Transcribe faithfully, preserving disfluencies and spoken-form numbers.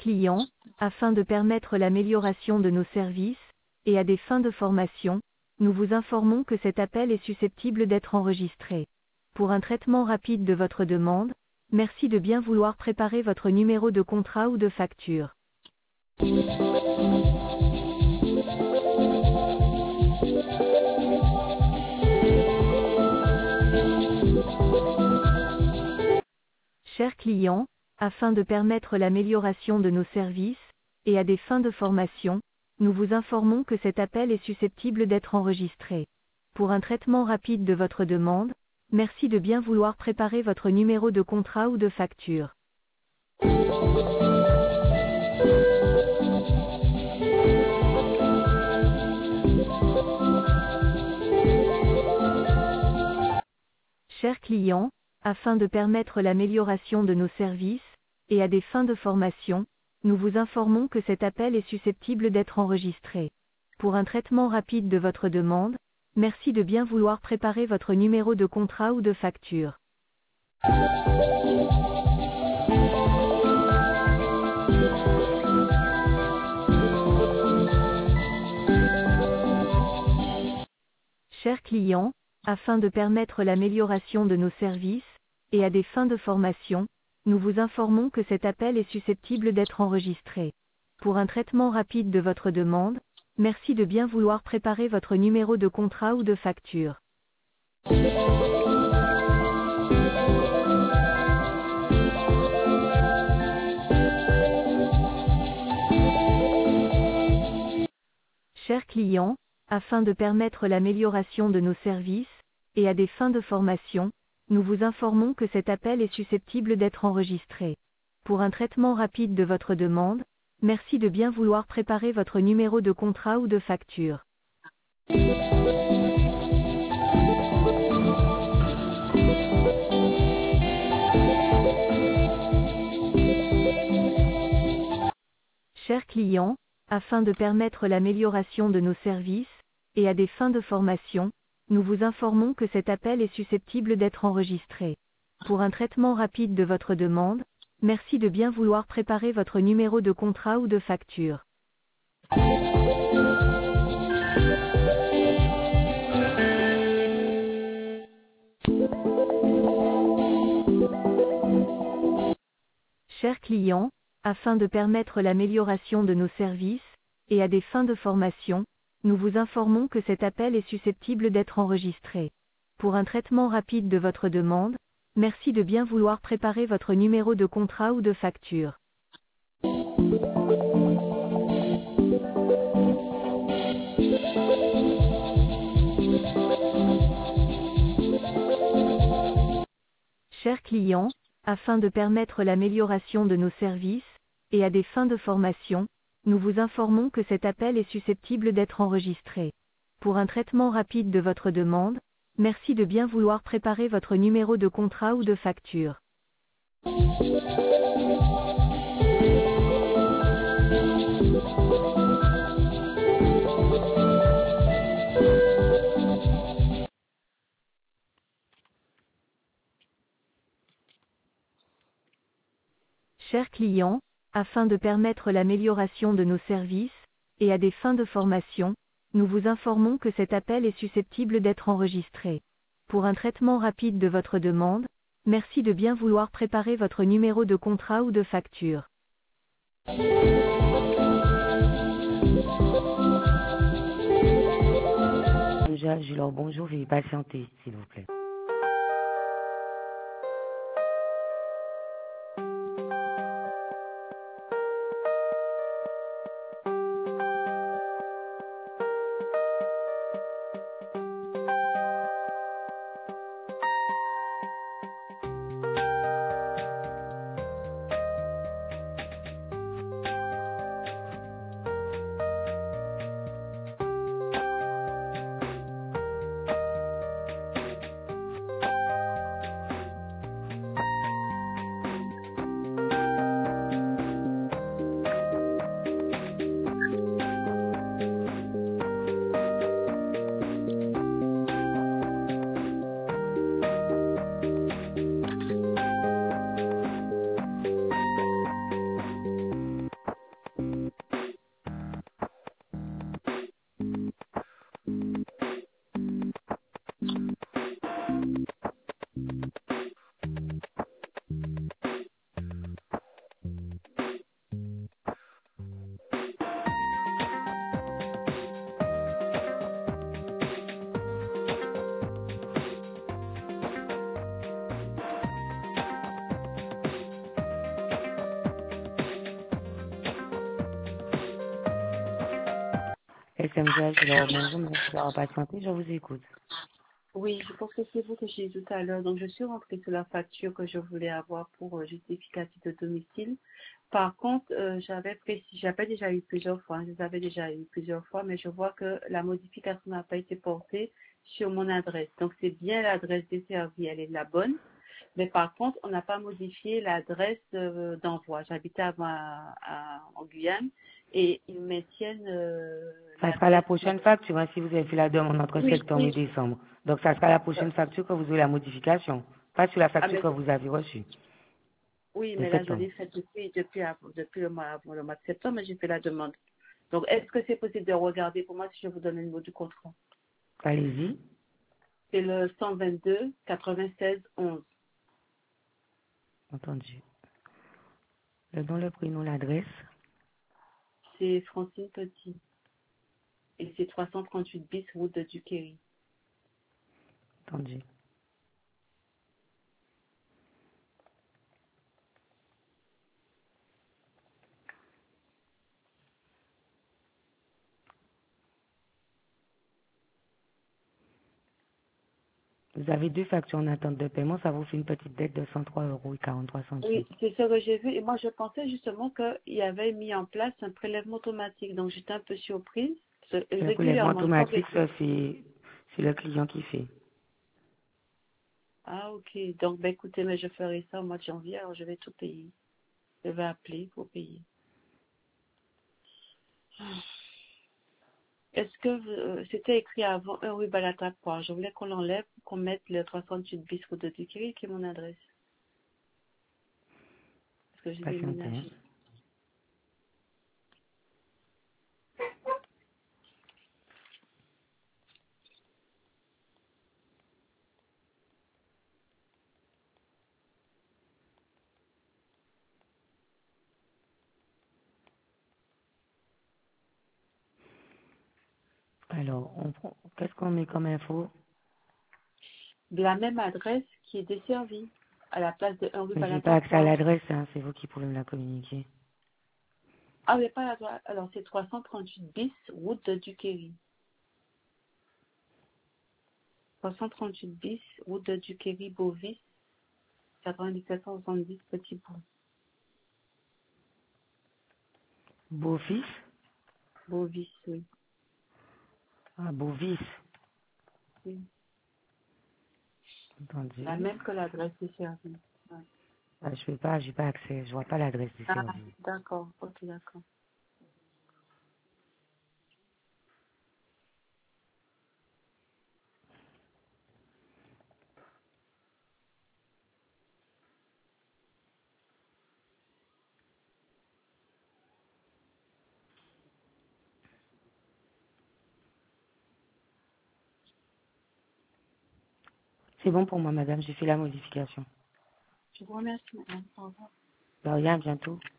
clients, afin de permettre l'amélioration de nos services, et à des fins de formation, nous vous informons que cet appel est susceptible d'être enregistré. Pour un traitement rapide de votre demande, merci de bien vouloir préparer votre numéro de contrat ou de facture. Chers clients, afin de permettre l'amélioration de nos services, et à des fins de formation, nous vous informons que cet appel est susceptible d'être enregistré. Pour un traitement rapide de votre demande, merci de bien vouloir préparer votre numéro de contrat ou de facture. Chers clients, afin de permettre l'amélioration de nos services, et à des fins de formation, nous vous informons que cet appel est susceptible d'être enregistré. Pour un traitement rapide de votre demande, merci de bien vouloir préparer votre numéro de contrat ou de facture. Chers clients, afin de permettre l'amélioration de nos services, et à des fins de formation, nous vous informons que cet appel est susceptible d'être enregistré. Pour un traitement rapide de votre demande, merci de bien vouloir préparer votre numéro de contrat ou de facture. Chers clients, afin de permettre l'amélioration de nos services, et à des fins de formation, nous vous informons que cet appel est susceptible d'être enregistré. Pour un traitement rapide de votre demande, merci de bien vouloir préparer votre numéro de contrat ou de facture. Chers clients, afin de permettre l'amélioration de nos services, et à des fins de formation, nous vous informons que cet appel est susceptible d'être enregistré. Pour un traitement rapide de votre demande, merci de bien vouloir préparer votre numéro de contrat ou de facture. Chers clients, afin de permettre l'amélioration de nos services, et à des fins de formation, nous vous informons que cet appel est susceptible d'être enregistré. Pour un traitement rapide de votre demande, merci de bien vouloir préparer votre numéro de contrat ou de facture. Chers clients, afin de permettre l'amélioration de nos services, et à des fins de formation, nous vous informons que cet appel est susceptible d'être enregistré. Pour un traitement rapide de votre demande, merci de bien vouloir préparer votre numéro de contrat ou de facture. Chers clients, afin de permettre l'amélioration de nos services, et à des fins de formation, nous vous informons que cet appel est susceptible d'être enregistré. Pour un traitement rapide de votre demande, merci de bien vouloir préparer votre numéro de contrat ou de facture. Déjà, je leur bonjour, veuillez patienter, s'il vous plaît. S M G H. Alors, bonjour, merci d'avoir patienté, je vous écoute. Oui, je pense que c'est vous que j'ai dit tout à l'heure. Donc, je suis rentrée sur la facture que je voulais avoir pour euh, justificatif de domicile. Par contre, euh, j'avais précis, j'avais déjà eu plusieurs fois, hein, je les avais déjà eu plusieurs fois, mais je vois que la modification n'a pas été portée sur mon adresse. Donc, c'est bien l'adresse desservie, elle est la bonne. Mais par contre, on n'a pas modifié l'adresse euh, d'envoi. J'habitais avant à, à- en Guyane et ils maintiennent euh, Ça sera la l'adresse. prochaine facture, hein, si vous avez fait la demande entre Oui, septembre et oui. décembre. Donc, ça sera la prochaine facture que vous aurez la modification, pas sur la Ah, facture mais que vous avez reçue oui, de mais là, je septembre. l'ai fait depuis, depuis, av- depuis le, mois, le mois de septembre, mais j'ai fait la demande. Donc, est-ce que c'est possible de regarder pour moi si je vous donne le numéro du contrat? Allez-y. C'est le cent vingt-deux quatre-vingt-seize onze. Entendu. Le nom, le prénom, l'adresse. C'est Francine Petit. Et c'est trois cent trente-huit bis route de Duquesne. Entendu. Vous avez deux factures en attente de paiement, ça vous fait une petite dette de cent trois euros et quarante-trois centimes. Oui, c'est ce que j'ai vu. Et moi, je pensais justement qu'il avait mis en place un prélèvement automatique. Donc, j'étais un peu surprise. Parce que Le prélèvement régulièrement, je vois que... automatique, ça, c'est c'est le client qui fait. Ah, ok. Donc, ben, écoutez, mais je ferai ça au mois de janvier. Alors, je vais tout payer. Je vais appeler pour payer. Est-ce que euh, c'était écrit avant un rue Balatapoire? Je voulais qu'on l'enlève, qu'on mette le soixante-huit bis route de Duquesne, qui est mon adresse. Parce que j'ai Patientez. Hein. déménagé. Alors, on prend... qu'est-ce qu'on met comme info? De la même adresse qui est desservie, à la place de un rue Mais j'ai pas accès à Balatapoire. l'adresse, hein, c'est vous qui pouvez me la communiquer. Ah, mais pas l'adresse. Alors, c'est trois cent trente-huit bis route de Duquesne. trois cent trente-huit bis route de Duquesne, Beauvis, quatre-vingt-dix-sept cent soixante-dix Petit Bourg. Beau-fils? Beauvis, oui. Ah, Beauvis. oui. La Entendu. même que l'adresse desservie. Ouais. Ah, je peux pas, j'ai pas accès, je vois pas l'adresse du Ah, service. d'accord. Ok, d'accord. C'est bon pour moi, madame, j'ai fait la modification. Je vous remercie, madame. Au revoir. De rien, à bientôt.